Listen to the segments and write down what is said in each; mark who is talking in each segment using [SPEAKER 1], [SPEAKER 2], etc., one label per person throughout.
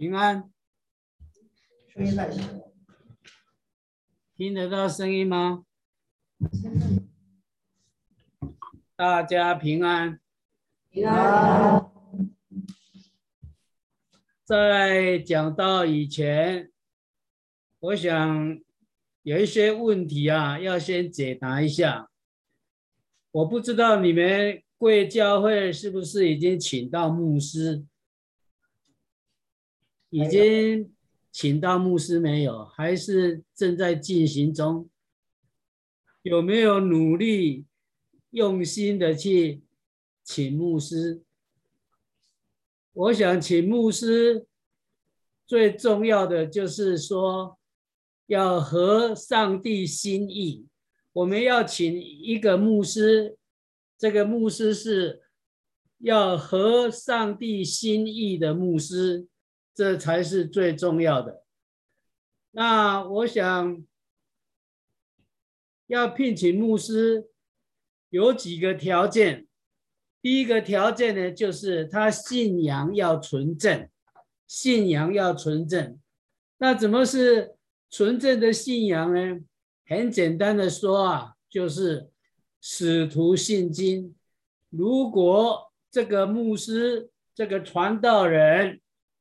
[SPEAKER 1] 平安，
[SPEAKER 2] 声音在小。
[SPEAKER 1] 听得到声音吗？大家平安。
[SPEAKER 2] 平安。
[SPEAKER 1] 在讲到以前，我想有一些问题啊，要先解答一下。我不知道你们贵教会是不是已经请到牧师？已经请到牧师没有？还是正在进行中？有没有努力用心的去请牧师？我想请牧师最重要的就是说要合上帝心意。我们要请一个牧师，这个牧师是要合上帝心意的牧师，这才是最重要的。那我想要聘请牧师有几个条件。第一个条件呢，就是他信仰要纯正，信仰要纯正。那怎么是纯正的信仰呢？很简单的说啊，就是使徒信经。如果这个牧师、这个传道人，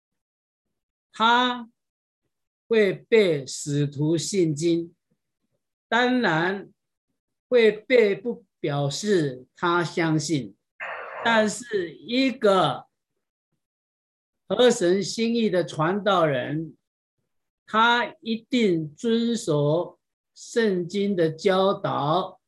[SPEAKER 1] 他会背使徒信经，当然会背不表示他相信。但是一个合神心意的传道人，他一定遵守圣经的教导，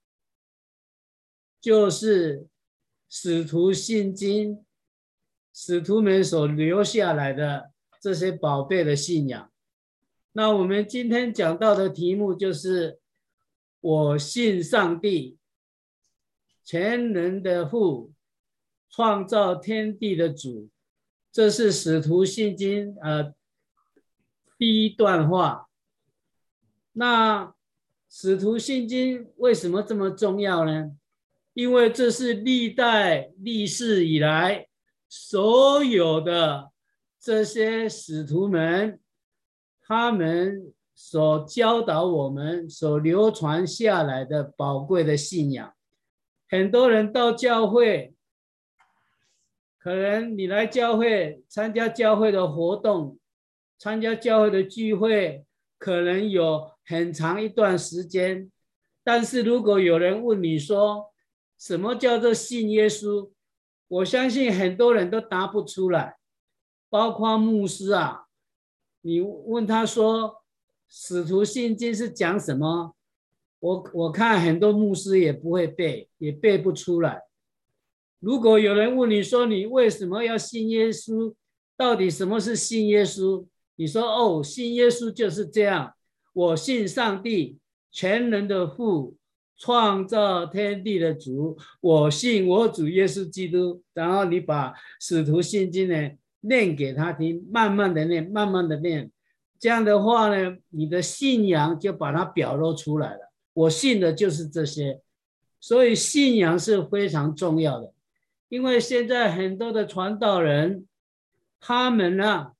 [SPEAKER 1] 就是使徒信经，使徒们所留下来的这些宝贝的信仰。那我们今天讲到的题目就是我信上帝，全能的父，创造天地的主。这是使徒信经第一段话。那使徒信经为什么这么重要呢？因为这是历代历世以来所有的这些使徒们，他们所教导我们、所流传下来的宝贵的信仰。很多人到教会，可能你来教会参加教会的活动，参加教会的聚会，可能有很长一段时间。但是如果有人问你说什么叫做信耶稣，我相信很多人都答不出来，包括牧师啊。你问他说使徒信经是讲什么，我看很多牧师也不会背，也背不出来。如果有人问你说你为什么要信耶稣，到底什么是信耶稣？你说哦，信耶稣就是这样，我信上帝，全能的父，创造天地的主，我信我主耶稣基督。然后你把使徒信经呢念给他听，慢慢的念，慢慢的念。这样的话呢，你的信仰就把它表露出来了。我信的就是这些，所以信仰是非常重要的。因为现在很多的传道人，他们呢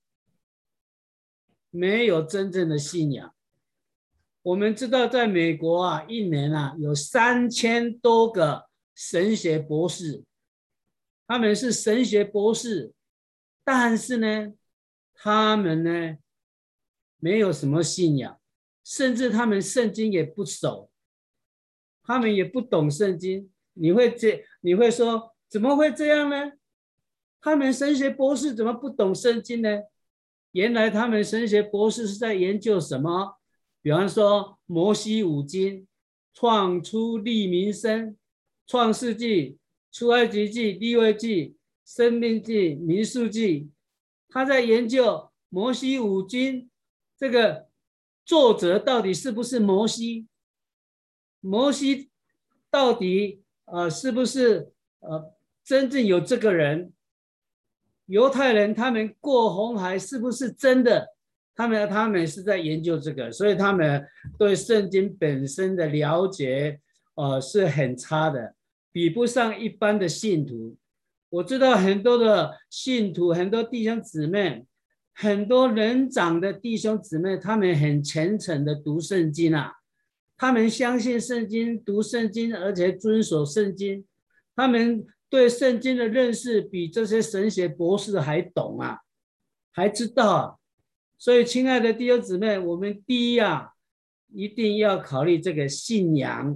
[SPEAKER 1] 没有真正的信仰。我们知道，在美国啊，一年啊有3000多个神学博士，他们是神学博士，但是呢，他们呢没有什么信仰，甚至他们圣经也不熟，他们也不懂圣经。你会说怎么会这样呢？他们神学博士怎么不懂圣经呢？原来他们神学博士是在研究什么？比方说摩西五经、创出利民申、创世纪、出埃及记、利未记、申命记、民数记。他在研究摩西五经这个作者到底是不是摩西？摩西到底是不是真正有这个人？犹太人他们过红海是不是真的？他们是在研究这个，所以他们对圣经本身的了解是很差的，比不上一般的信徒。我知道很多的信徒，很多弟兄姊妹， 很多人长的弟兄姊妹，他们很虔诚的读圣经啊，他们相信圣经，读圣经，而且遵守圣经，他们对圣经的认识比这些神学博士还懂啊，还知道啊。所以，亲爱的弟兄姊妹，我们第一啊，一定要考虑这个信仰，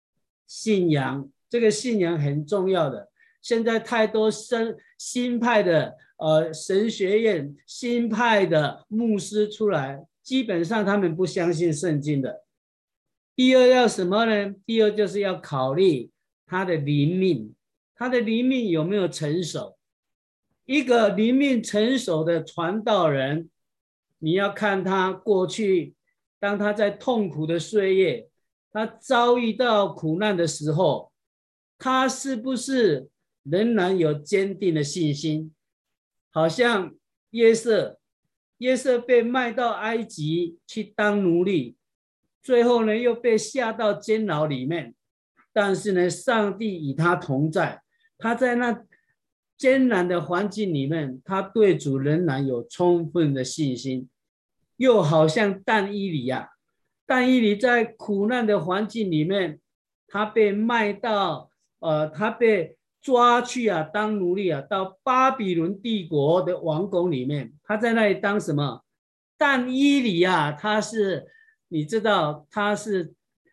[SPEAKER 1] 这个信仰很重要的。现在太多新派的神学院、新派的牧师出来，基本上他们不相信圣经的。第二要什么呢？第二就是要考虑他的灵命，他的灵命有没有成熟？一个灵命成熟的传道人，你要看他过去，当他在痛苦的岁月，他遭遇到苦难的时候，他是不是仍然有坚定的信心？好像约瑟被卖到埃及去当奴隶，最后呢又被下到监牢里面，但是呢上帝与他同在，他在那艰难的环境里面，他对主仍然有充分的信心。又好像但以理啊，但以理在苦难的环境里面，他被卖到他被抓去啊当奴隶啊，到巴比伦帝国的王宫里面，他在那里当什么？但以理啊，他是你知道他是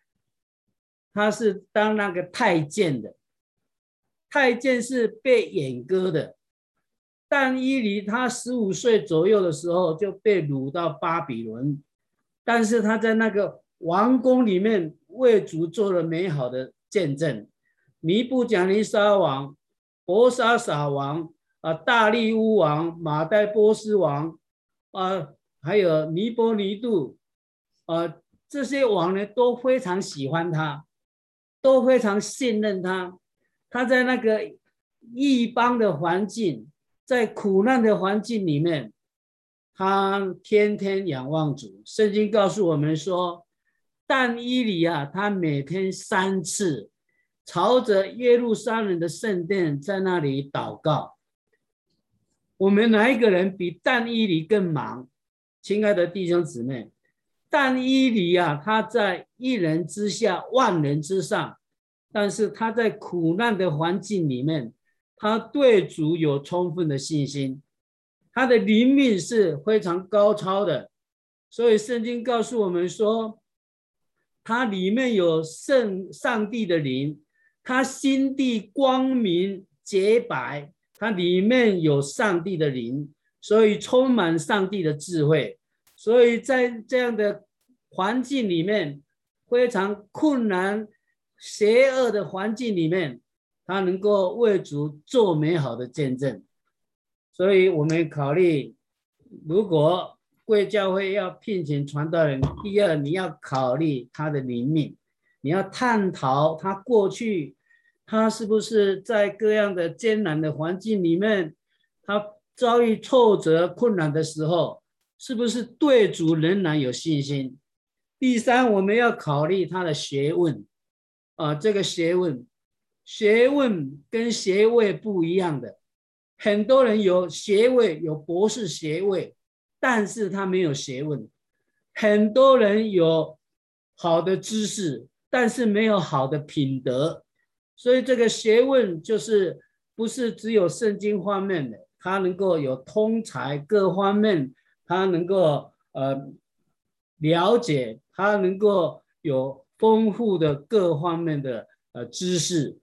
[SPEAKER 1] 当那个太监的，太监是被阉割的。但以理他15岁左右的时候就被掳到巴比伦，但是他在那个王宫里面为主做了美好的见证。尼布甲尼撒王、伯沙撒王、大利乌王、马代波斯王、还有尼波尼度，这些王呢都非常喜欢他，都非常信任他。他在那个异邦的环境，在苦难的环境里面，他天天仰望主。圣经告诉我们说，但以理啊，他每天3次朝着耶路撒冷的圣殿在那里祷告。我们哪一个人比但以理更忙？亲爱的弟兄姊妹，但以理啊，他在一人之下，万人之上，但是他在苦难的环境里面，他对主有充分的信心，他的灵命是非常高超的。所以圣经告诉我们说，他里面有上帝的灵，他心地光明洁白，他里面有上帝的灵，所以充满上帝的智慧。所以在这样的环境里面，非常困难邪恶的环境里面，他能够为主做美好的见证。所以我们考虑，如果贵教会要聘请传道人，第二你要考虑他的灵命，你要探讨他过去他是不是在各样的艰难的环境里面，他遭遇挫折困难的时候，是不是对主仍然有信心？第三，我们要考虑他的学问这个学问跟学位不一样的。很多人有学位，有博士学位，但是他没有学问。很多人有好的知识，但是没有好的品德。所以这个学问就是不是只有圣经方面的，他能够有通才各方面，他能够了解，他能够有丰富的各方面的知识。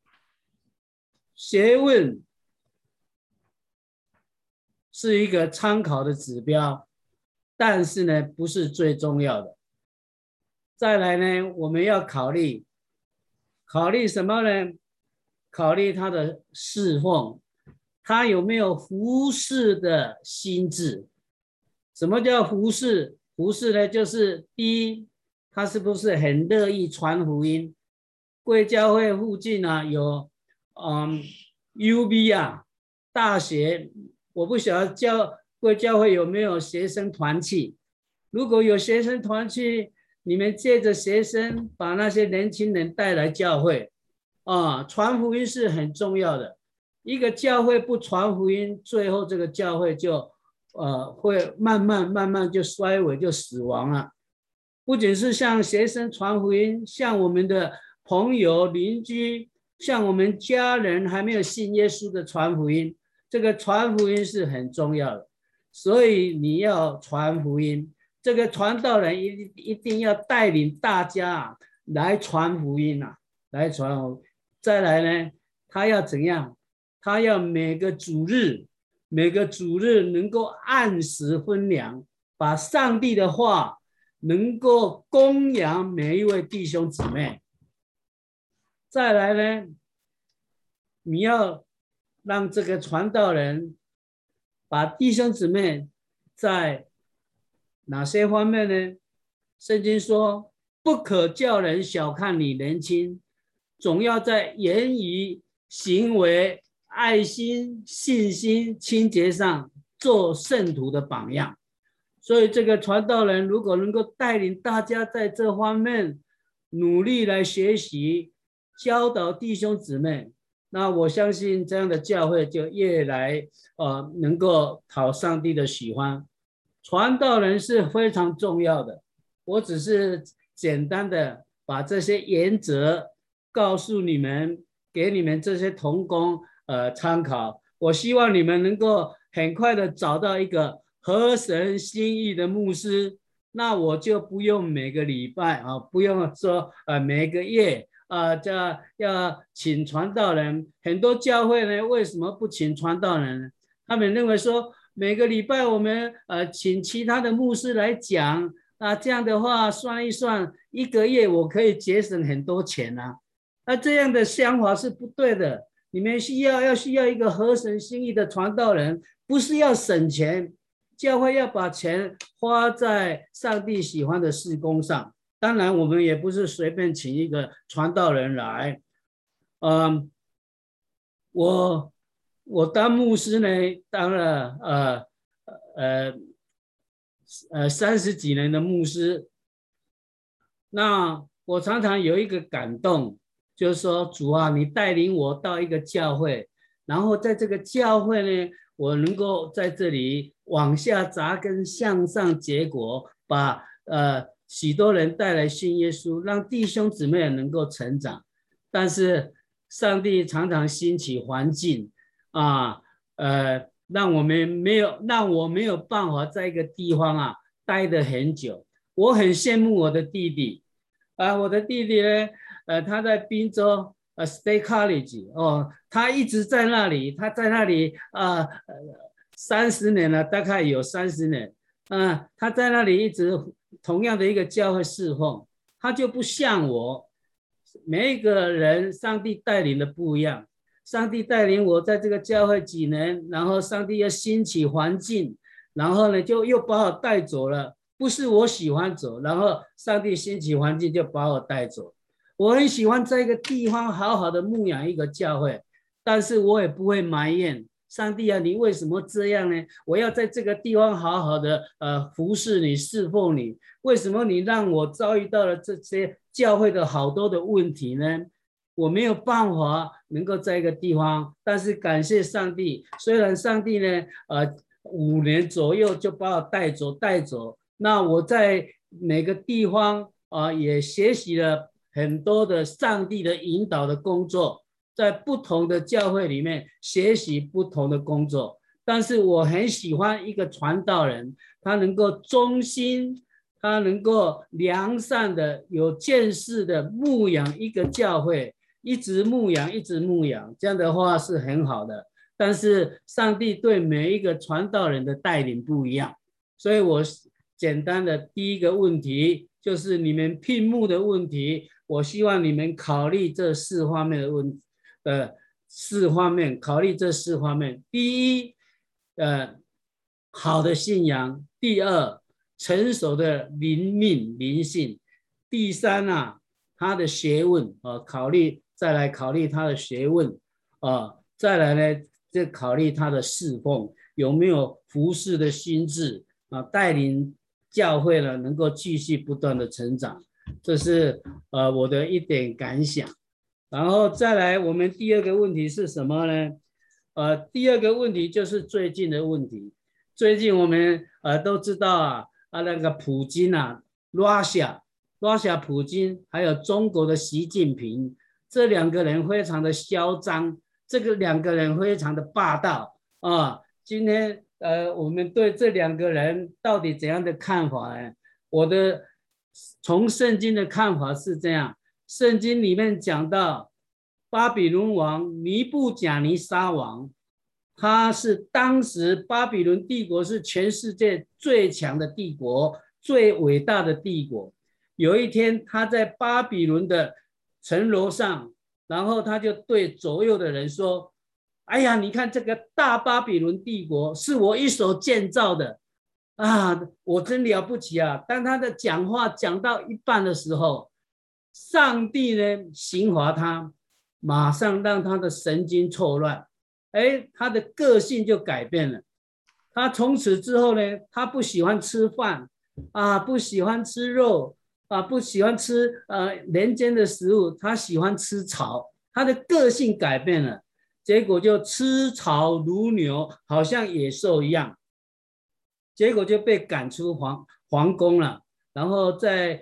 [SPEAKER 1] 学问是一个参考的指标，但是呢，不是最重要的。再来呢，我们要考虑什么呢？考虑他的侍奉，他有没有服侍的心志？什么叫服侍？服侍呢，就是第一，他是不是很乐意传福音？贵教会附近啊，有UB 啊大学，我不晓得贵教会有没有学生团契。如果有学生团契，你们借着学生把那些年轻人带来教会传福音是很重要的。一个教会不传福音，最后这个教会就会慢慢就衰微就死亡了。不仅是向学生传福音，向我们的朋友邻居，向我们家人还没有信耶稣的传福音，这个传福音是很重要的。所以你要传福音，这个传道人一定要带领大家来传福音来传。再来呢，他要怎样？他要每个主日能够按时分粮，把上帝的话能够供养每一位弟兄姊妹。再来呢，你要让这个传道人把弟兄姊妹在哪些方面呢？圣经说，不可叫人小看你年轻，总要在言语、行为、爱心、信心、清洁上做圣徒的榜样。所以这个传道人如果能够带领大家在这方面努力来学习，教导弟兄姊妹，那我相信这样的教会就越来能够讨上帝的喜欢。传道人是非常重要的，我只是简单的把这些原则告诉你们，给你们这些同工参考。我希望你们能够很快的找到一个合神心意的牧师，那我就不用每个礼拜不用说每个月要请传道人。很多教会呢，为什么不请传道人呢？他们认为说每个礼拜我们请其他的牧师来讲这样的话算一算，一个月我可以节省很多钱这样的想法是不对的。你们需要一个合神心意的传道人，不是要省钱。教会要把钱花在上帝喜欢的事工上。当然我们也不是随便请一个传道人来。我当牧师呢，当了30几年的牧师。那我常常有一个感动，就是说主啊，你带领我到一个教会，然后在这个教会呢，我能够在这里往下扎根，向上结果，把许多人带来信耶稣，让弟兄姊妹能够成长。但是上帝常常兴起环境让我没有办法在一个地方待得很久。我很羡慕我的弟弟我的弟弟呢他在宾州State College 他一直在那里，他在那里30年了，大概有30年他在那里一直同样的一个教会侍奉。他就不像我，每一个人上帝带领的不一样。上帝带领我在这个教会几年，然后上帝要兴起环境，然后呢就又把我带走了，不是我喜欢走，然后上帝兴起环境就把我带走。我很喜欢在一个地方好好的牧养一个教会，但是我也不会埋怨上帝你为什么这样呢？我要在这个地方好好的服侍你，侍奉你，为什么你让我遭遇到了这些教会的好多的问题呢？我没有办法能够在一个地方，但是感谢上帝，虽然上帝呢5年左右就把我带走，那我在每个地方也学习了很多的上帝的引导的工作，在不同的教会里面学习不同的工作。但是我很喜欢一个传道人，他能够忠心，他能够良善的有见识的牧养一个教会，一直牧养，这样的话是很好的。但是上帝对每一个传道人的带领不一样，所以我简单的第一个问题就是你们聘牧的问题，我希望你们考虑这4方面的问题考虑这4方面。第一，好的信仰；第二，成熟的灵性；第三他的学问再来考虑他的学问再来呢就考虑他的侍奉有没有服侍的心志带领教会呢能够继续不断的成长。这是我的一点感想。然后再来我们第二个问题是什么呢？第二个问题就是最近的问题， 最近我们都知道那个普京Russia 普京，还有中国的习近平，这两个人非常的嚣张，这个两个人非常的霸道今天我们对这两个人到底怎样的看法呢？从圣经的看法是这样，圣经里面讲到巴比伦王尼布甲尼撒王，他是当时巴比伦帝国是全世界最强的帝国，最伟大的帝国。有一天他在巴比伦的城楼上，然后他就对左右的人说，哎呀，你看这个大巴比伦帝国是我一手建造的我真了不起啊！当他的讲话讲到一半的时候，上帝呢刑罚他，马上让他的神经错乱，他的个性就改变了。他从此之后呢，他不喜欢吃饭不喜欢吃肉不喜欢吃人间的食物，他喜欢吃草，他的个性改变了，结果就吃草如牛，好像野兽一样，结果就被赶出皇宫了，然后在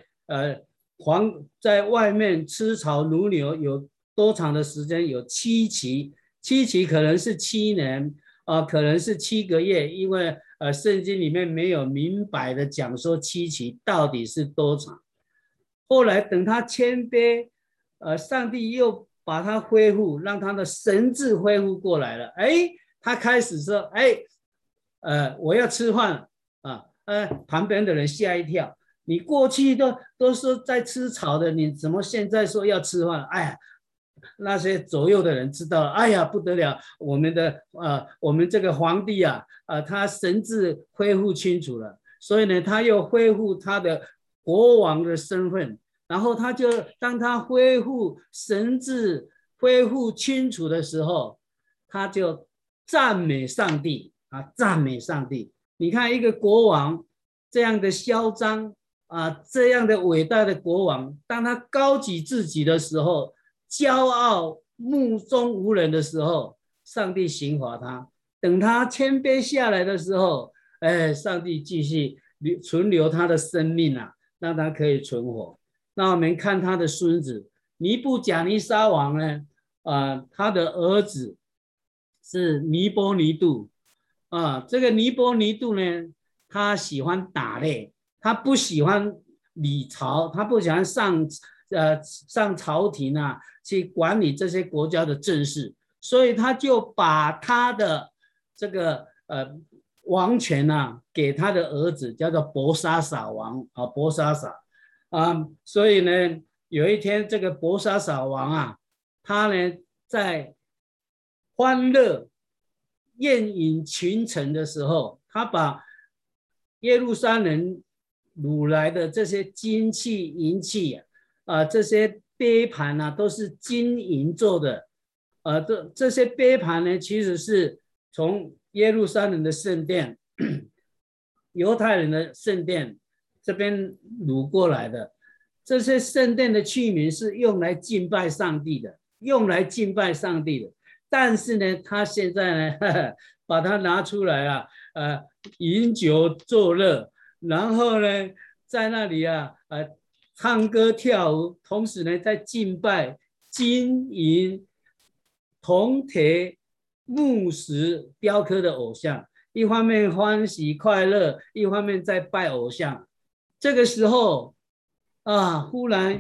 [SPEAKER 1] 外面吃草如牛，有多长的时间？有7期，7期可能是7年可能是7个月，因为圣经里面没有明白的讲说7期到底是多长。后来等他谦卑上帝又把他恢复，让他的神智恢复过来了。他开始说我要吃饭旁边的人吓一跳，你过去都是在吃草的，你怎么现在说要吃饭？那些左右的人知道，不得了，我们这个皇帝他神智恢复清楚了，所以呢，他又恢复他的国王的身份，然后当他恢复神智恢复清楚的时候，他就赞美上帝赞美上帝。你看一个国王这样的嚣张这样的伟大的国王，当他高举自己的时候，骄傲目中无人的时候，上帝刑罚他。等他谦卑下来的时候，上帝继续存留他的生命让他可以存活。那我们看他的孙子尼布甲尼撒王呢他的儿子是尼波尼杜这个尼波尼杜呢，他喜欢打猎，他不喜欢理朝，他不喜欢上朝廷去管理这些国家的政事，所以他就把他的这个王权给他的儿子，叫做伯沙撒王伯沙撒所以呢，有一天这个伯沙撒王他呢在欢乐宴饮群臣的时候，他把耶路撒冷掳来的这些金器银器这些杯盘都是金银做的这些杯盘呢，其实是从耶路撒冷的圣殿犹太人的圣殿这边掳过来的。这些圣殿的器皿是用来敬拜上帝的，但是呢，他现在呢把它拿出来饮酒作乐，然后呢在那里唱歌跳舞，同时呢在敬拜金银铜铁木石雕刻的偶像，一方面欢喜快乐，一方面在拜偶像。这个时候忽然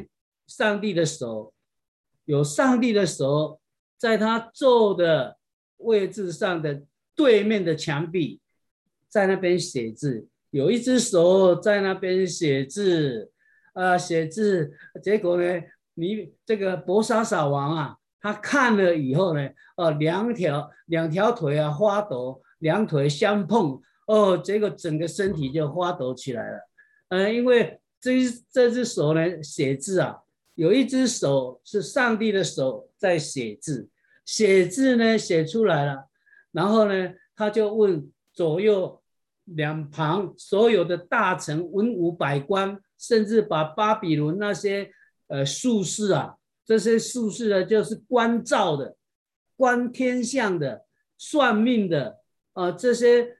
[SPEAKER 1] 有上帝的手在他坐的位置上的对面的墙壁，在那边写字，有一只手在那边写字结果呢，你这个伯沙撒王他看了以后呢两条腿发抖，两腿相碰结果整个身体就发抖起来了因为这只手呢写字有一只手是上帝的手在写字呢写出来了，然后呢他就问左右两旁所有的大臣文武百官，甚至把巴比伦那些术士这些术士呢就是观兆的、观天象的、算命的这些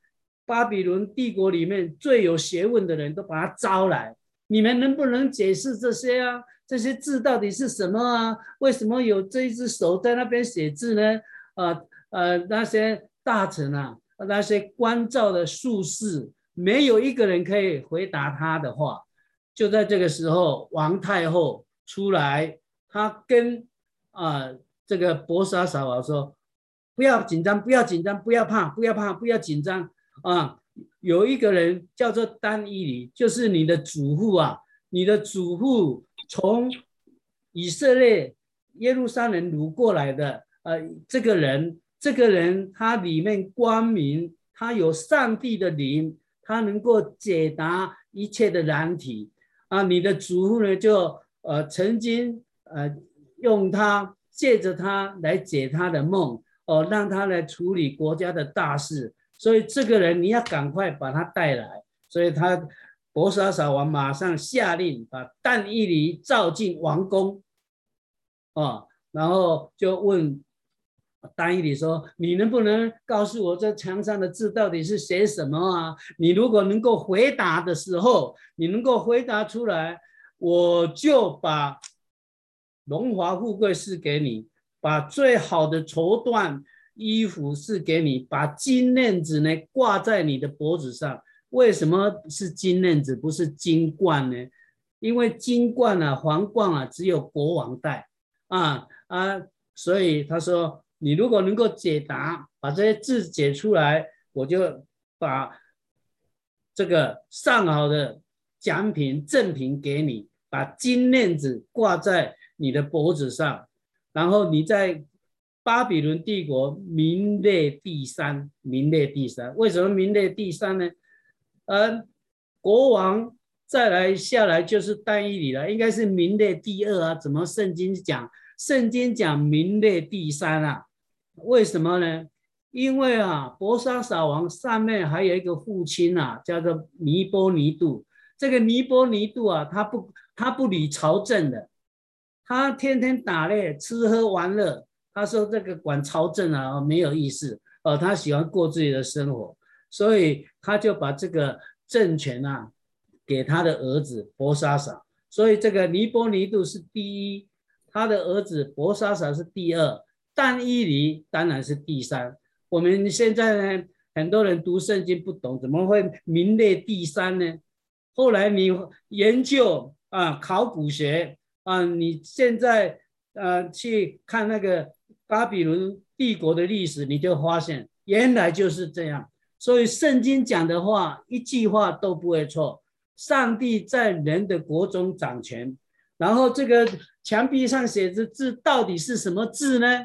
[SPEAKER 1] 巴比伦帝国里面最有学问的人都把他招来，你们能不能解释这些啊？这些字到底是什么啊？为什么有这一只手在那边写字呢？那些大臣啊，那些关照的术士，没有一个人可以回答他的话。就在这个时候，王太后出来，他跟这个伯沙撒王说：“不要紧张，不要紧张，不要怕，不要怕，不要紧张啊！有一个人叫做单伊里，就是你的祖父啊，你的祖父从以色列耶路撒冷掳过来的。这个人他里面光明，他有上帝的灵，他能够解答一切的难题啊！你的祖父呢，就曾经用他借着他来解他的梦。”让他来处理国家的大事，所以这个人你要赶快把他带来。所以伯沙撒王马上下令把但以理召进王宫，然后就问但以理说：“你能不能告诉我这墙上的字到底是写什么啊？你如果能够回答的时候，你能够回答出来，我就把荣华富贵赐给你。”把最好的绸缎衣服是给你，把金链子呢挂在你的脖子上。为什么是金链子，不是金冠呢？因为金冠啊、皇冠啊，只有国王戴所以他说，你如果能够解答，把这些字解出来，我就把这个上好的奖品赠品给你，把金链子挂在你的脖子上。然后你在巴比伦帝国名列第三，名列第三。为什么名列第三呢？国王再来下来就是但以理了，应该是名列第二啊。怎么圣经讲？圣经讲名列第三啊？为什么呢？因为伯沙撒王上面还有一个父亲啊，叫做尼波尼度。这个尼波尼度啊，他不理朝政的。他天天打猎、吃喝玩乐，他说这个管朝政啊没有意思，他喜欢过自己的生活，所以他就把这个政权给他的儿子伯沙撒，所以这个尼波尼度是第一，他的儿子伯沙撒是第二，但以理当然是第三。我们现在呢，很多人读圣经不懂，怎么会名列第三呢？后来你研究考古学。你现在去看那个巴比伦帝国的历史，你就发现原来就是这样。所以圣经讲的话，一句话都不会错。上帝在人的国中掌权，然后这个墙壁上写着字到底是什么字呢？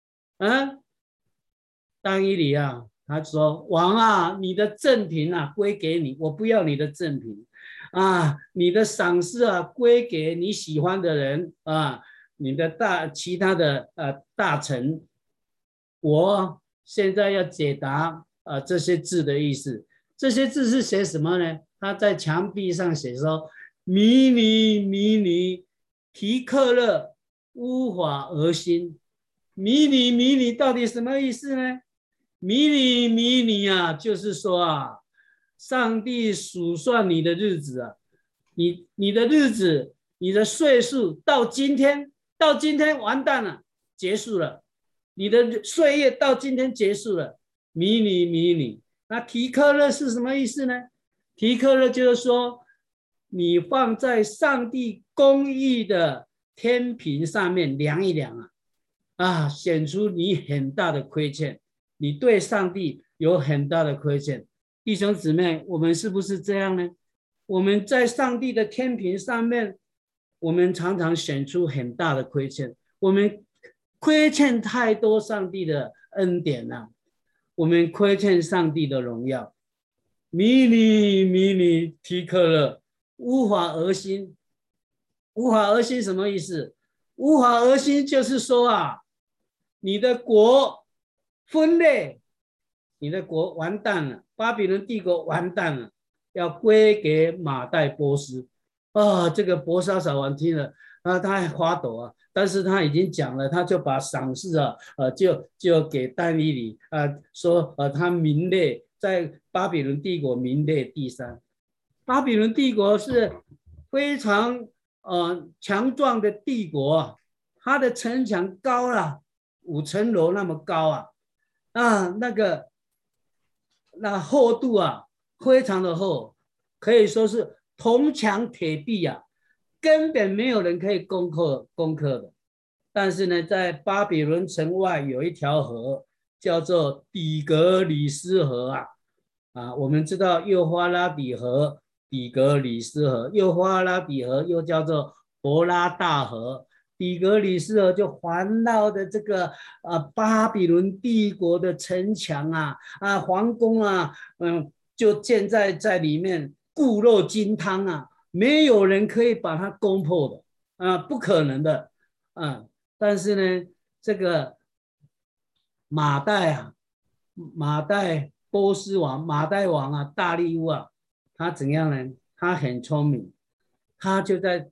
[SPEAKER 1] 但以理他说：“王你的赠品归给你，我不要你的赠品。你的赏赐归给你喜欢的人你的其他的大臣。我现在要解答这些字的意思。这些字是写什么呢？他在墙壁上写说：迷你提克勒乌法俄心。迷你到底什么意思呢？迷你就是说上帝数算你的日子你的日子，你的岁数到今天完蛋了，结束了。你的岁月到今天结束了。迷你，那提克勒是什么意思呢？提克勒就是说，你放在上帝公义的天平上面量一量显出你很大的亏欠，你对上帝有很大的亏欠。弟兄姊妹，我们是不是这样呢？我们在上帝的天平上面，我们常常显出很大的亏欠，我们亏欠太多上帝的恩典我们亏欠上帝的荣耀。迷你提克勒乌法俄心。乌法俄心什么意思？乌法俄心就是说你的国分裂，你的国完蛋了，巴比伦帝国完蛋了，要归给马代波斯这个伯沙撒王听了他还发抖但是他已经讲了，他就把赏赐就给但以理说他名列在巴比伦帝国名列第3。巴比伦帝国是非常强壮的帝国啊，它的城墙高了5层楼那么高啊，那厚度啊非常的厚，可以说是铜墙铁壁啊，根本没有人可以攻克的。但是呢，在巴比伦城外有一条河，叫做底格里斯河我们知道幼发拉底河、底格里斯河，幼发拉底河又叫做伯拉大河，底格里斯河就环绕的这个巴比伦帝国的城墙皇宫就建在里面，固若金汤啊，没有人可以把它攻破的不可能的但是呢，这个马代波斯王马代王大利乌他怎样呢？他很聪明，他就在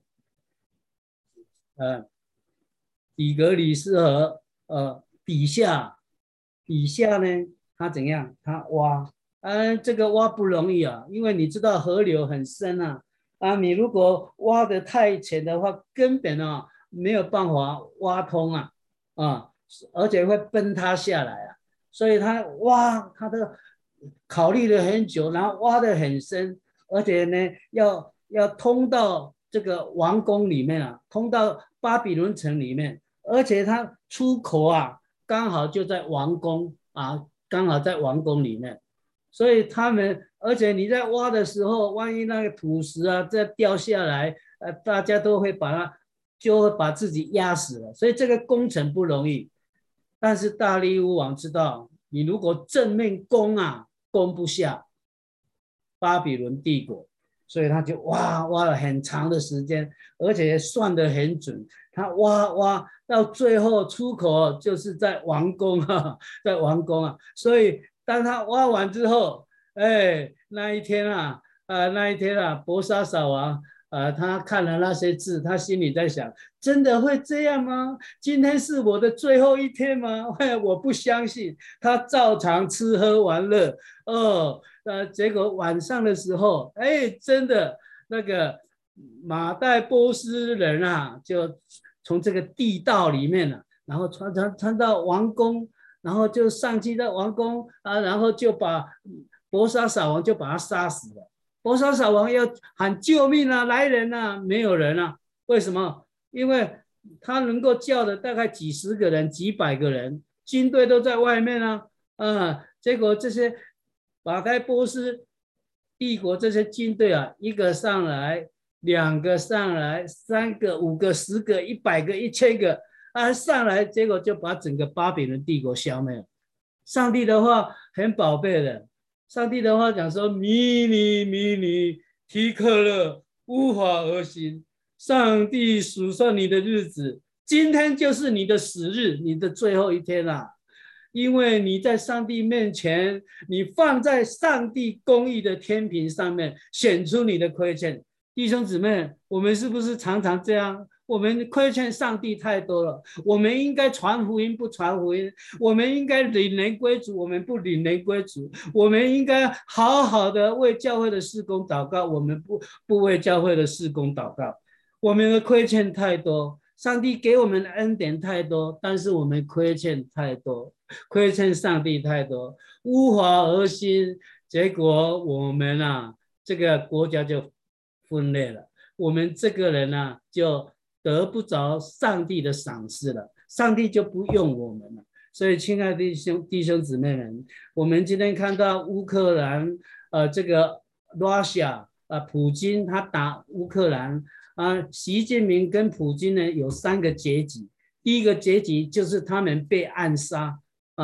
[SPEAKER 1] 底格里斯河底下呢，他怎样？他挖这个挖不容易因为你知道河流很深你如果挖得太浅的话，根本没有办法挖通而且会崩塌下来所以他考虑了很久，然后挖得很深，而且呢要通到这个王宫里面通到巴比伦城里面，而且他出口刚好就在王宫刚好在王宫里面，所以而且你在挖的时候，万一那个土石再掉下来，大家都会就会把自己压死了，所以这个工程不容易。但是大利乌王知道，你如果正面攻攻不下巴比伦帝国，所以他就挖了很长的时间，而且算得很准。他挖到最后出口就是在王宫在王宫所以当他挖完之后，那一天伯沙撒王他看了那些字，他心里在想：真的会这样吗？今天是我的最后一天吗？我不相信。他照常吃喝玩乐结果晚上的时候，真的那个马代波斯人就从这个地道里面然后穿到王宫，然后就上去到王宫然后就把伯沙撒王就把他杀死了。伯沙撒王要喊救命来人没有人为什么？因为他能够叫的大概几十个人、几百个人，军队都在外面结果这些马代波斯帝国这些军队一个上来，2个上来，3个、5个、10个、100个、1000个上来，结果就把整个巴比伦帝国消灭了。上帝的话很宝贝的，上帝的话讲说：迷你提克勒无法而行。上帝数算你的日子，今天就是你的死日，你的最后一天因为你在上帝面前，你放在上帝公义的天平上面，显出你的亏欠。弟兄姊妹，我们是不是常常这样？我们亏欠上帝太多了，我们应该传福音不传福音，我们应该领人归主，我们不领人归主，我们应该好好的为教会的事工祷告，我们不为教会的事工祷告。我们的亏欠太多，上帝给我们的恩典太多，但是我们亏欠太多，亏欠上帝太多，无法而行，结果我们这个国家就分裂了，我们这个人就得不着上帝的赏赐了，上帝就不用我们了。所以亲爱的弟兄姊妹们，我们今天看到乌克兰这个 Russia 普京他打乌克兰习近平跟普京呢有3个结局。第一个结局就是他们被暗杀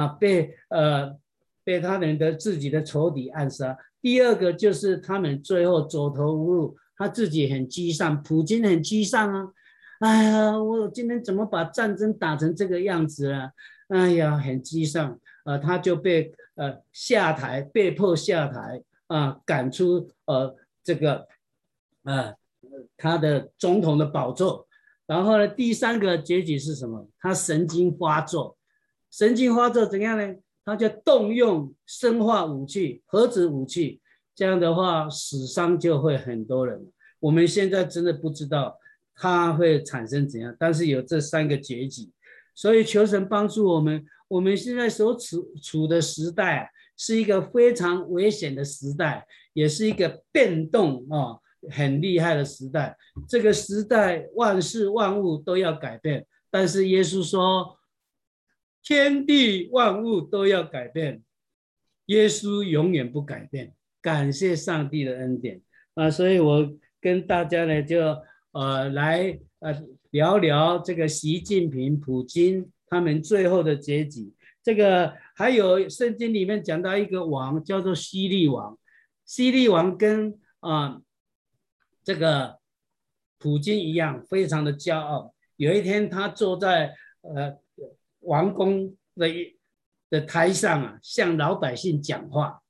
[SPEAKER 1] 被他们的自己的仇敌暗杀。第二个就是他们最后走投无路，他自己很沮丧，普京很沮丧哎呀，我今天怎么把战争打成这个样子哎呀，很沮丧他就被被迫下台赶出这个他的总统的宝座。然后呢，第3个结局是什么？他神经发作。神经发作怎样呢？ 他就动用生化武器、核子武器，这样的话死伤就会很多人。我们现在真的不知道它会产生怎样，但是有这3个结局，所以求神帮助我们。我们现在所处的时代是一个非常危险的时代，也是一个变动很厉害的时代。这个时代万事万物都要改变，但是耶稣说天地万物都要改变，耶稣永远不改变。感谢上帝的恩典所以我跟大家呢就来聊聊这个习近平、普京他们最后的结局。这个还有圣经里面讲到一个王叫做希律王，希律王跟这个普京一样，非常的骄傲。有一天他坐在王宫的台上向老百姓讲话，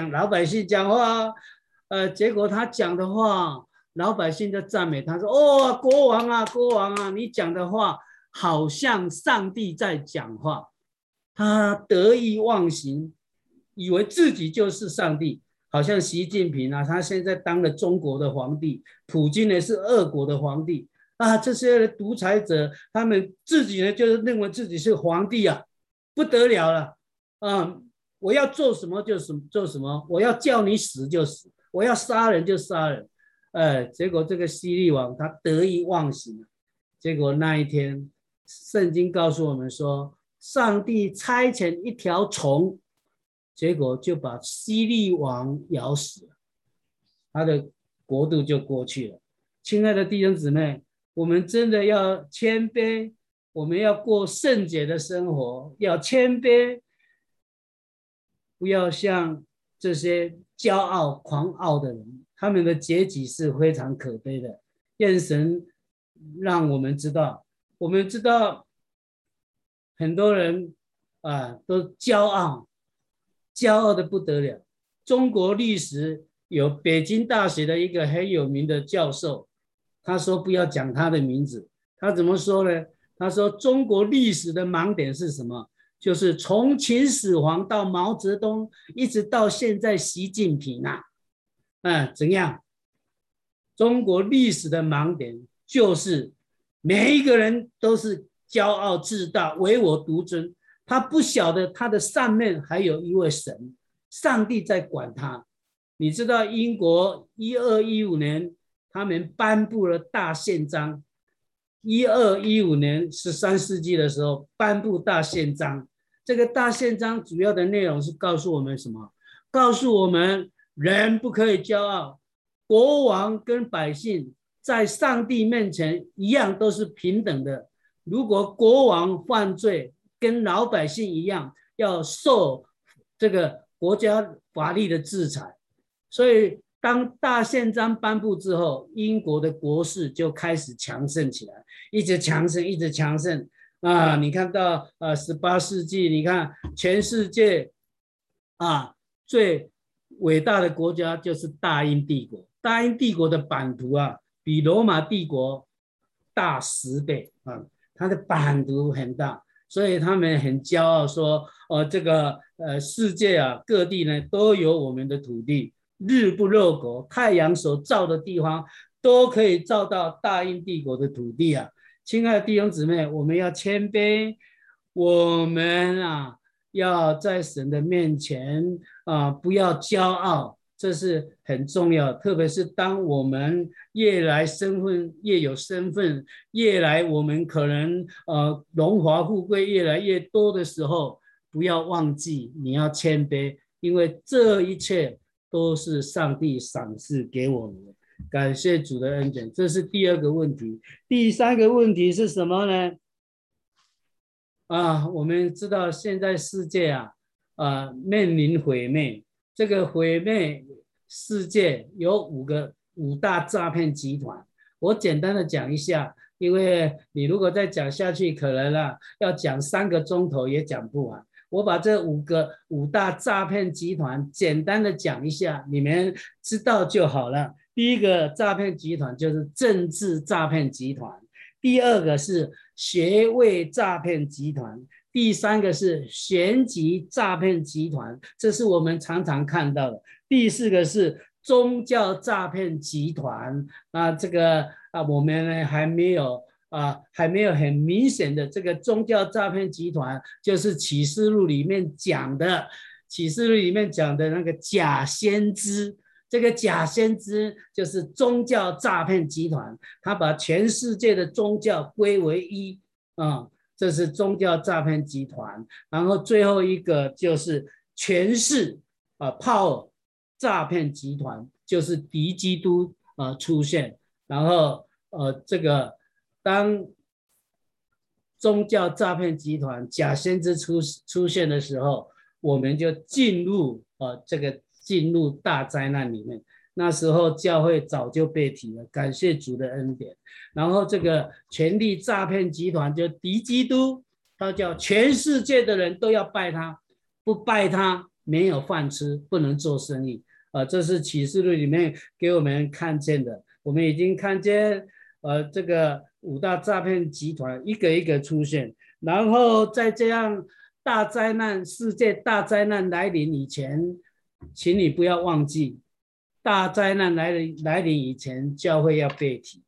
[SPEAKER 1] 结果他讲的话，老百姓就赞美他说：“哦，国王啊，你讲的话好像上帝在讲话。”他得意忘形，以为自己就是上帝。好像习近平他现在当了中国的皇帝，普京呢是俄国的皇帝这些独裁者，他们自己呢就是认为自己是皇帝不得了了我要做什么就做什么，我要叫你死就死，我要杀人就杀人。结果这个希律王他得意忘形，结果那一天，圣经告诉我们说，上帝差遣一条虫，结果就把希律王咬死了，他的国度就过去了。亲爱的弟兄姊妹，我们真的要谦卑，我们要过圣洁的生活，要谦卑，不要像这些骄傲狂傲的人，他们的结局是非常可悲的。愿神让我们知道，很多人都骄傲的不得了。中国历史有北京大学的一个很有名的教授，他说不要讲他的名字，他怎么说呢？他说中国历史的盲点是什么？就是从秦始皇到毛泽东，一直到现在习近平怎样？中国历史的盲点就是每一个人都是骄傲自大，唯我独尊。他不晓得他的上面还有一位神，上帝在管他。你知道英国1215年他们颁布了大宪章，1215年13世纪的时候颁布大宪章。这个大宪章主要的内容是告诉我们什么？告诉我们人不可以骄傲，国王跟百姓在上帝面前一样都是平等的。如果国王犯罪，跟老百姓一样要受这个国家法律的制裁。所以当大宪章颁布之后，英国的国势就开始强盛起来，一直强盛你看到18世纪，你看全世界最伟大的国家就是大英帝国。大英帝国的版图比罗马帝国大10倍它的版图很大，所以他们很骄傲说这个世界各地呢都有我们的土地，日不落国，太阳所照的地方都可以照到大英帝国的土地亲爱的弟兄姊妹，我们要谦卑，我们要在神的面前不要骄傲，这是很重要。特别是当我们越有身份，越来我们可能荣华富贵越来越多的时候，不要忘记你要谦卑，因为这一切都是上帝赏赐给我们的。感谢主的恩典，这是第2个问题。第3个问题是什么呢？我们知道现在世界面临毁灭，这个毁灭世界有5大诈骗集团。我简单的讲一下，因为你如果再讲下去，可能要讲3个钟头也讲不完。我把这5大诈骗集团简单的讲一下，你们知道就好了。第一个诈骗集团就是政治诈骗集团，第2个是学位诈骗集团， 第三个是旋即诈骗集团，这是我们常常看到的。第四个是宗教诈骗集团，这个我们呢还没有很明显的这个宗教诈骗集团，就是启示录里面讲的那个假先知。这个假先知就是宗教诈骗集团，他把全世界的宗教归为一这是宗教诈骗集团。然后最后一个就是权势power 诈骗集团，就是敌基督出现。然后这个当宗教诈骗集团假先知出现的时候，我们就进入大灾难里面。那时候教会早就被提了，感谢主的恩典。然后这个权力诈骗集团就敌基督，他叫全世界的人都要拜他，不拜他没有饭吃，不能做生意这是启示录里面给我们看见的。我们已经看见这个5大诈骗集团一个一个出现。然后在这样世界大灾难来临以前，请你不要忘记，大灾难来临以前，教会要被提。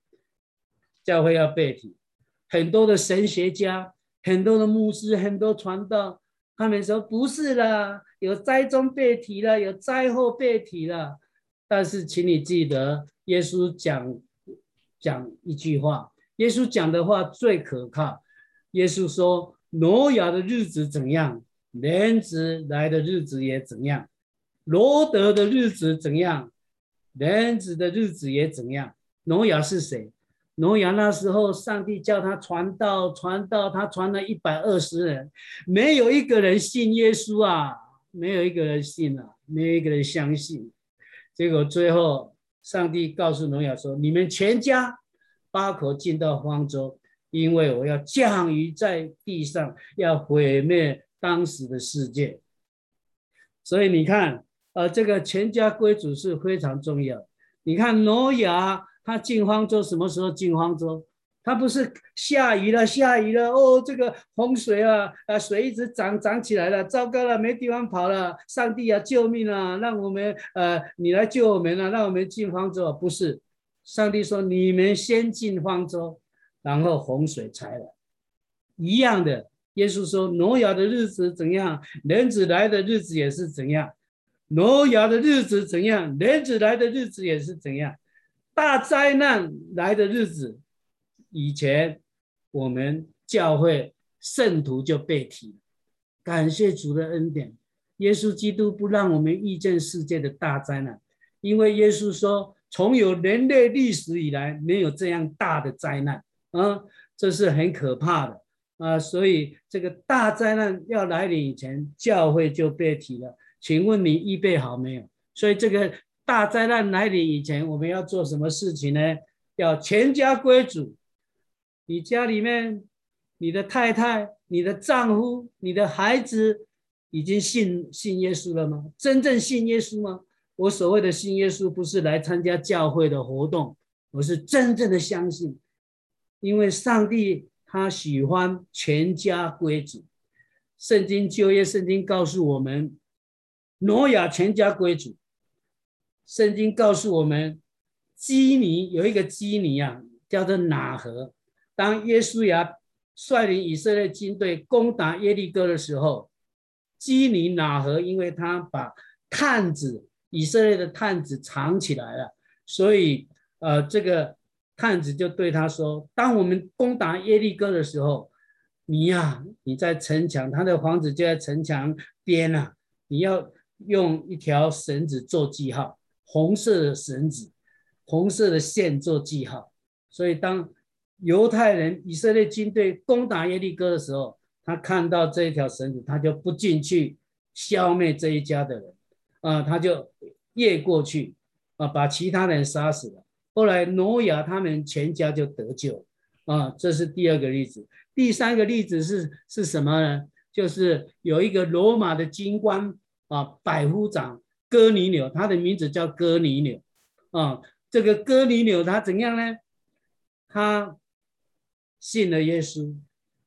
[SPEAKER 1] 很多的神学家，很多的牧师，很多传道，他们说不是啦，有灾中被提了，有灾后被提了。但是请你记得，耶稣讲一句话，耶稣讲的话最可靠。耶稣说，挪亚的日子怎样，人子来的日子也怎样。罗得的日子怎样，人子的日子也怎样。挪亚是谁？挪亚那时候上帝叫他传道，他传了120人，没有一个人信耶稣没有一个人信没有一个人相信。结果最后上帝告诉挪亚说，你们全家8口进到方舟，因为我要降雨在地上，要毁灭当时的世界。所以你看这个全家归主是非常重要。你看挪亚他进方舟，什么时候进方舟？他不是下雨了这个洪水水一直涨起来了，糟糕了，没地方跑了，上帝救命让我们你来救我们让我们进方舟。不是，上帝说你们先进方舟，然后洪水才来。一样的，耶稣说挪亚的日子怎样，人子来的日子也是怎样。挪亚的日子怎样，人子来的日子也是怎样。大灾难来的日子以前，我们教会圣徒就被提。感谢主的恩典，耶稣基督不让我们遇见世界的大灾难，因为耶稣说从有人类历史以来没有这样大的灾难这是很可怕的所以这个大灾难要来临以前，教会就被提了。请问你预备好没有？所以这个大灾难来临以前，我们要做什么事情呢？要全家归主。你家里面，你的太太、你的丈夫、你的孩子已经信耶稣了吗？真正信耶稣吗？我所谓的信耶稣，不是来参加教会的活动，我是真正的相信。因为上帝他喜欢全家归主。圣经旧约圣经告诉我们，挪亚全家归主。圣经告诉我们，有一个基尼叫做拿合。当约书亚率领以色列军队攻打耶利哥的时候，基尼拿合因为他把以色列的探子藏起来了，所以这个探子就对他说，当我们攻打耶利哥的时候，你在城墙，他的房子就在城墙边你要用一条绳子做记号，红色的绳子，红色的线做记号。所以当犹太人以色列军队攻打耶利哥的时候，他看到这一条绳子，他就不进去消灭这一家的人他就越过去把其他人杀死了。后来挪亚他们全家就得救这是第二个例子。第三个例子是什么呢？就是有一个罗马的军官百夫长哥尼流，他的名字叫哥尼流这个哥尼流他怎样呢？他信了耶稣，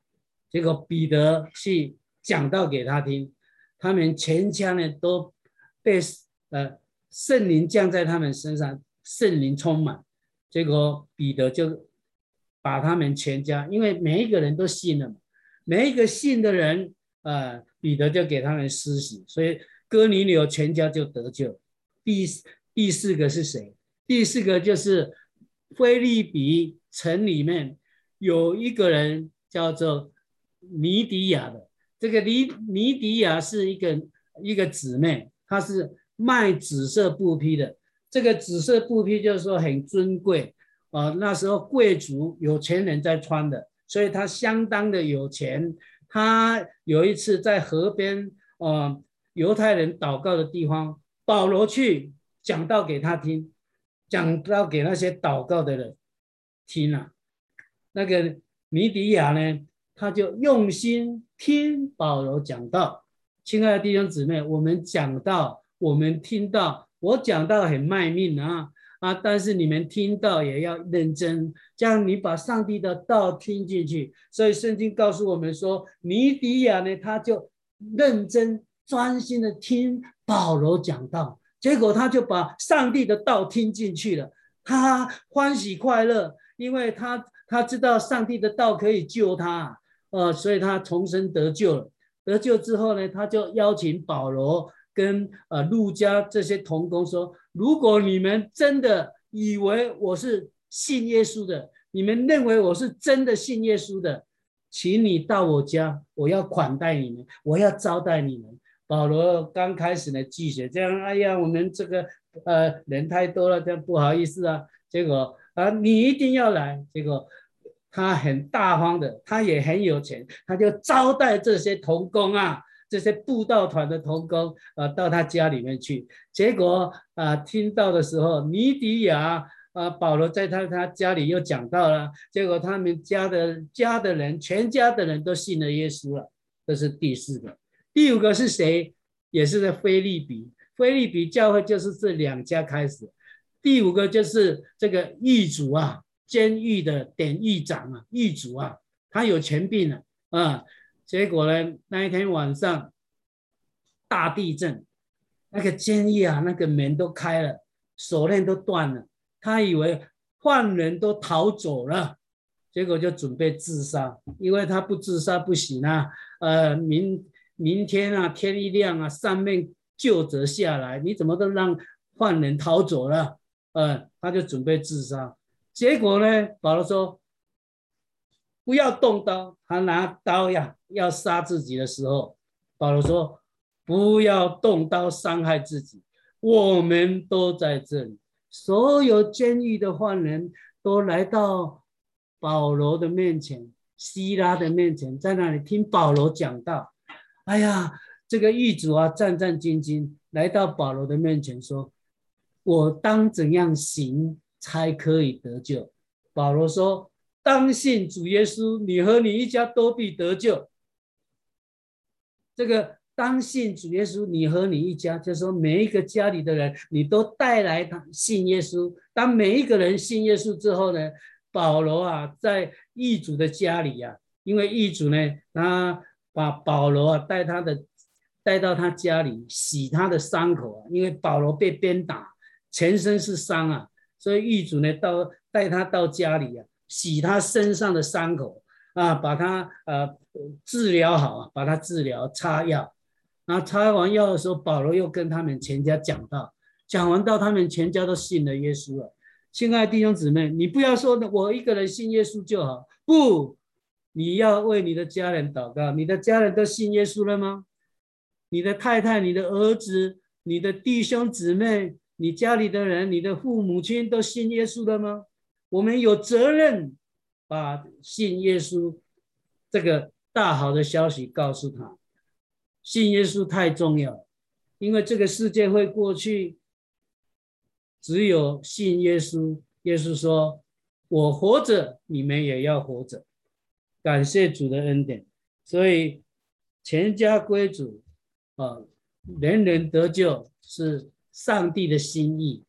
[SPEAKER 1] 结果彼得去讲道给他听，他们全家呢都被圣灵降在他们身上，圣灵充满，结果彼得就把他们全家，因为每一个人都信了嘛，每一个信的人，彼得就给他们施洗，所以哥尼流全家就得救。第四个是谁？第四个就是腓立比城里面有一个人叫做尼迪亚的，这个尼迪亚是一个姊妹，她是卖紫色布匹的。这个紫色布匹就是说很尊贵那时候贵族有钱人在穿的，所以她相当的有钱。她有一次在河边犹太人祷告的地方，保罗去讲道给他听，讲道给那些祷告的人听啊。那个尼迪亚呢，他就用心听保罗讲道。亲爱的弟兄姊妹，我们讲道，我们听到，我讲道很卖命但是你们听到也要认真，这样你把上帝的道听进去。所以圣经告诉我们说，尼迪亚呢，他就认真专心的听保罗讲道，结果他就把上帝的道听进去了，他欢喜快乐，因为他知道上帝的道可以救他所以他重生得救了。得救之后呢，他就邀请保罗跟路加这些同工说，如果你们真的以为我是信耶稣的，你们认为我是真的信耶稣的，请你到我家，我要款待你们，我要招待你们。保罗刚开始呢拒绝，这样哎呀，我们这个人太多了，这样不好意思结果你一定要来，结果他很大方的，他也很有钱，他就招待这些同工这些布道团的同工到他家里面去。结果听到的时候，尼迪亚保罗在他家里又讲到了，结果他们家的人，全家的人都信了耶稣了。这是第四个。第五个是谁？也是在腓立比。腓立比教会就是这两家开始。第五个就是这个狱主监狱的典狱长狱主他有权柄了结果呢，那一天晚上大地震，那个监狱那个门都开了，锁链都断了，他以为犯人都逃走了，结果就准备自杀，因为他不自杀不行明天天一亮上面就责下来，你怎么都让犯人逃走了他就准备自杀。结果呢，保罗说不要动刀，他拿刀要杀自己的时候，保罗说不要动刀伤害自己，我们都在这里。所有监狱的犯人都来到保罗的面前，希拉的面前，在那里听保罗讲道。哎呀，这个狱主战战兢兢来到保罗的面前说，我当怎样行才可以得救？保罗说，当信主耶稣，你和你一家都必得救。这个当信主耶稣，你和你一家，就是说每一个家里的人，你都带来他信耶稣。当每一个人信耶稣之后呢，保罗在狱主的家里因为狱主呢，他把保罗带到他家里洗他的伤口因为保罗被鞭打，全身是伤所以狱主呢带他到家里洗他身上的伤口把他治疗好把他治疗擦药。然后擦完药的时候，保罗又跟他们全家讲道，讲完道他们全家都信了耶稣了。亲爱的弟兄姊妹，你不要说我一个人信耶稣就好，不，你要为你的家人祷告。你的家人都信耶稣了吗？你的太太、你的儿子、你的弟兄姊妹、你家里的人、你的父母亲都信耶稣了吗？我们有责任把信耶稣这个大好的消息告诉他。信耶稣太重要，因为这个世界会过去，只有信耶稣。耶稣说，我活着，你们也要活着。感谢主的恩典。所以全家归主人人得救是上帝的心意。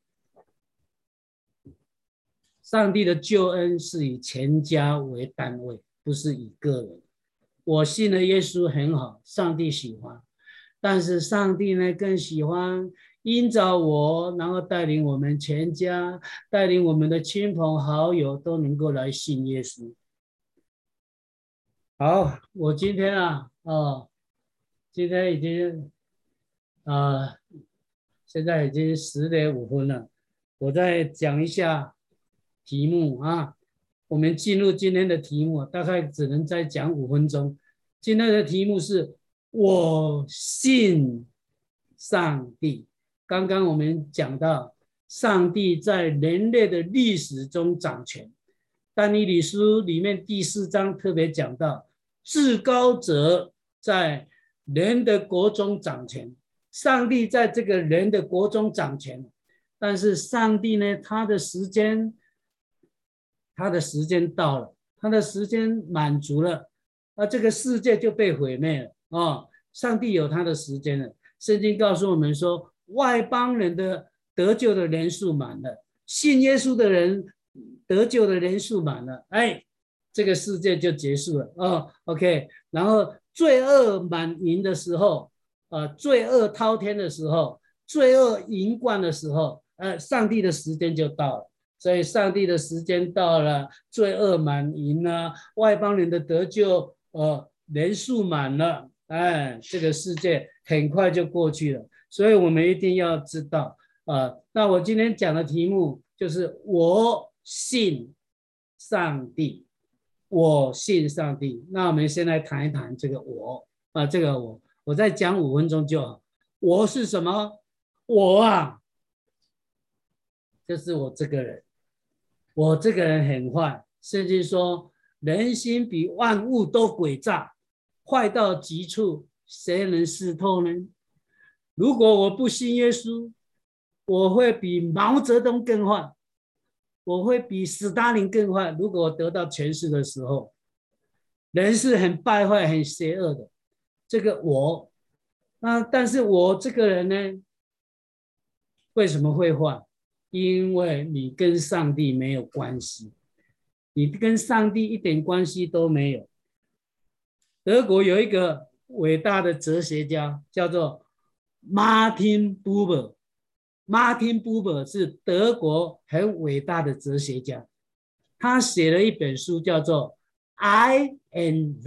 [SPEAKER 1] 上帝的救恩是以全家为单位，不是以个人。 我信了耶稣很好，上帝喜欢，但是上帝呢更喜欢因着我，然后带领我们全家，带领我们的亲朋好友都能够来信耶稣。好，我今天今天已经现在已经10:05了，我再讲一下题目啊。我们进入今天的题目，大概只能再讲5分钟。今天的题目是我信上帝。刚刚我们讲到，上帝在人类的历史中掌权。但以理书里面第4章特别讲到，至高者在人的国中掌权。上帝在这个人的国中掌权，但是上帝呢，他的时间到了，他的时间满足了，这个世界就被毁灭了上帝有他的时间了。圣经告诉我们说，外邦人的得救的人数满了，信耶稣的人得救的人数满了，这个世界就结束了OK， 然后罪恶满盈的时候，罪恶滔天的时候，罪恶盈贯的时候，上帝的时间就到了。所以上帝的时间到了，罪恶满盈了，外邦人的得救人数满了，这个世界很快就过去了。所以我们一定要知道那我今天讲的题目就是我信上帝，我信上帝。那我们先来谈一谈这个我这个我再讲5分钟就好。我是什么？我就是我这个人。我这个人很坏，圣经说人心比万物都诡诈，坏到极处，谁能识透呢？如果我不信耶稣，我会比毛泽东更坏，我会比斯大林更坏。如果我得到权势的时候，人是很败坏很邪恶的，这个我但是我这个人呢，为什么会坏？因为你跟上帝没有关系，你跟上帝一点关系都没有。德国有一个伟大的哲学家叫做 Martin Buber，Martin Buber 是德国很伟大的哲学家，他写了一本书叫做 I and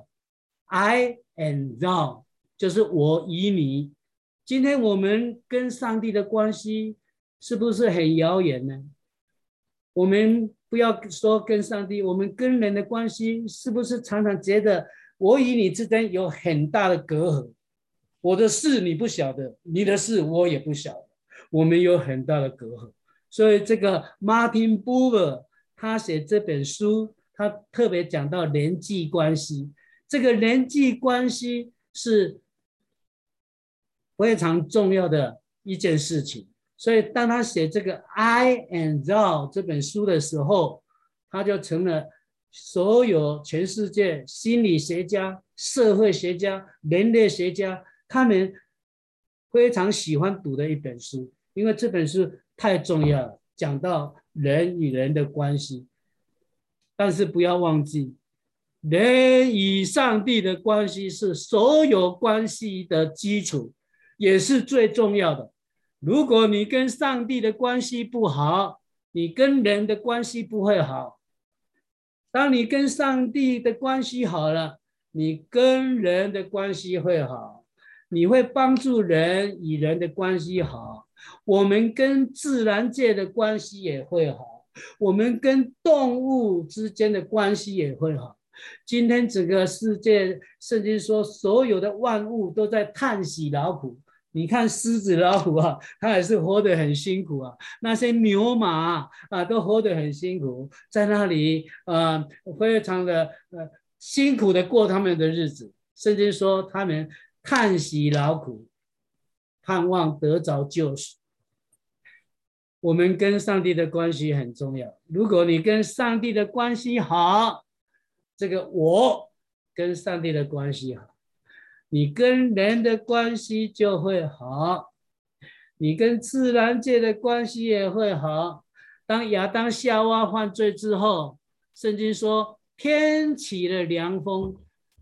[SPEAKER 1] Thou，I and Thou 就是我与你。今天我们跟上帝的关系是不是很遥远呢？我们不要说跟上帝，我们跟人的关系是不是常常觉得我与你之间有很大的隔阂？我的事你不晓得，你的事我也不晓得，我们有很大的隔阂。所以这个 Martin Buber 他写这本书，他特别讲到人际关系。这个人际关系是非常重要的一件事情。所以当他写这个 I and Thou 这本书的时候，他就成了所有全世界心理学家、社会学家、人类学家他们非常喜欢读的一本书，因为这本书太重要了，讲到人与人的关系。但是不要忘记，人与上帝的关系是所有关系的基础，也是最重要的。如果你跟上帝的关系不好，你跟人的关系不会好。当你跟上帝的关系好了，你跟人的关系会好，你会帮助人与人的关系好。我们跟自然界的关系也会好，我们跟动物之间的关系也会好。今天整个世界，圣经说所有的万物都在叹息劳苦。你看狮子老虎它也是活得很辛苦那些牛马都活得很辛苦，在那里非常的辛苦的过他们的日子。圣经说他们叹息劳苦，盼望得着救赎。我们跟上帝的关系很重要，如果你跟上帝的关系好，这个我跟上帝的关系好，你跟人的关系就会好，你跟自然界的关系也会好。当亚当夏娃犯罪之后，圣经说天起了凉风，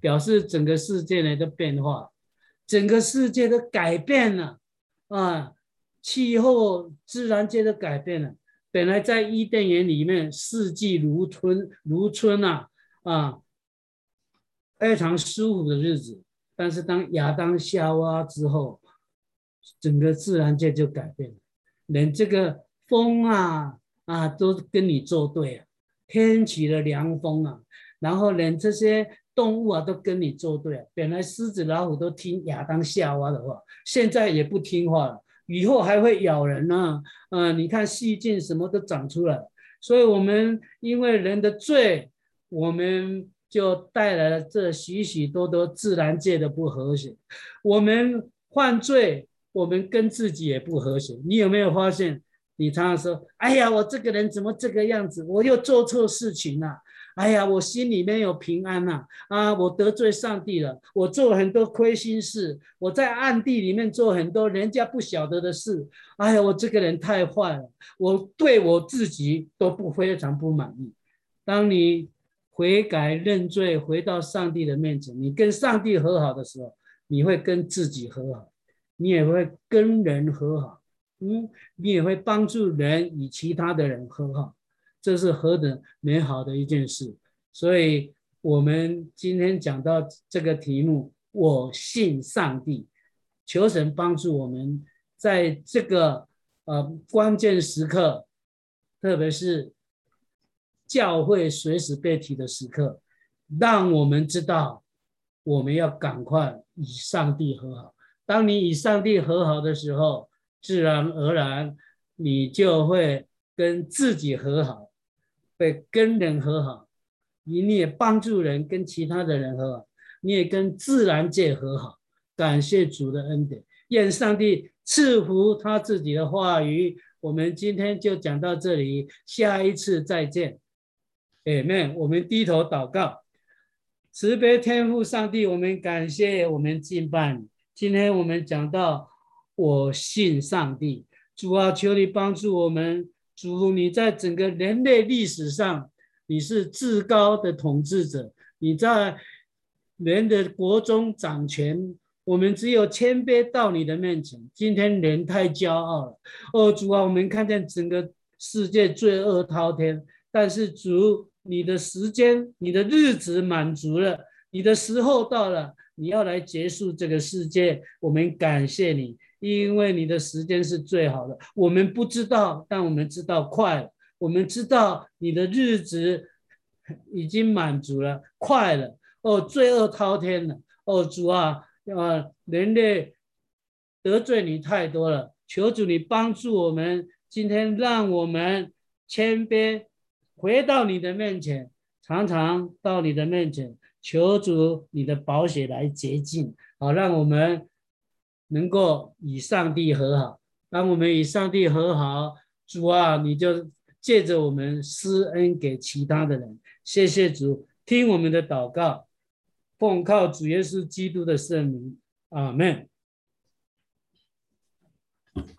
[SPEAKER 1] 表示整个世界呢的变化，整个世界的改变了啊，气候自然界的改变了。本来在伊甸园里面四季如春啊，非常舒服的日子，但是当亚当夏娃之后，整个自然界就改变了，连这个风都跟你作对啊，天起了凉风啊，然后连这些动物都跟你作对啊。本来狮子老虎都听亚当夏娃的话，现在也不听话了，以后还会咬人呢。你看细菌什么都长出来，所以我们因为人的罪，我们就带来了这许许多多自然界的不和谐。我们犯罪，我们跟自己也不和谐。你有没有发现？你常常说：“哎呀，我这个人怎么这个样子？我又做错事情了。哎呀，我心里面有平安呐！我得罪上帝了，我做很多亏心事，我在暗地里面做很多人家不晓得的事。哎呀，我这个人太坏了，我对我自己都非常不满意。”当你悔改认罪，回到上帝的面前，你跟上帝和好的时候，你会跟自己和好，你也会跟人和好。你也会帮助人与其他的人和好，这是何等美好的一件事。所以我们今天讲到这个题目，我信上帝，求神帮助我们在这个关键时刻，特别是教会随时被提的时刻，让我们知道我们要赶快与上帝和好。当你与上帝和好的时候，自然而然你就会跟自己和好，会跟人和好，你也帮助人跟其他的人和好，你也跟自然界和好。感谢主的恩典，愿上帝赐福他自己的话语。我们今天就讲到这里，下一次再见。Amen。我们低头祷告。慈悲天父上帝，我们感谢，我们敬拜你。今天我们讲到我信上帝，主啊，求你帮助我们。主，你在整个人类历史上，你是至高的统治者，你在人的国中掌权，我们只有谦卑到你的面前。今天人太骄傲了，主啊，我们看见整个世界罪恶滔天，但是主，你的时间，你的日子满足了，你的时候到了，你要来结束这个世界。我们感谢你，因为你的时间是最好的。我们不知道，但我们知道快了。我们知道你的日子已经满足了，快了。罪恶滔天了。主啊，人类得罪你太多了，求主你帮助我们，今天让我们谦卑回到你的面前，常常到你的面前，求主你的宝血来洁净，好让我们能够与上帝和好。当我们与上帝和好，主啊，你就借着我们施恩给其他的人。谢谢主，听我们的祷告，奉靠主耶稣基督的圣名，阿们。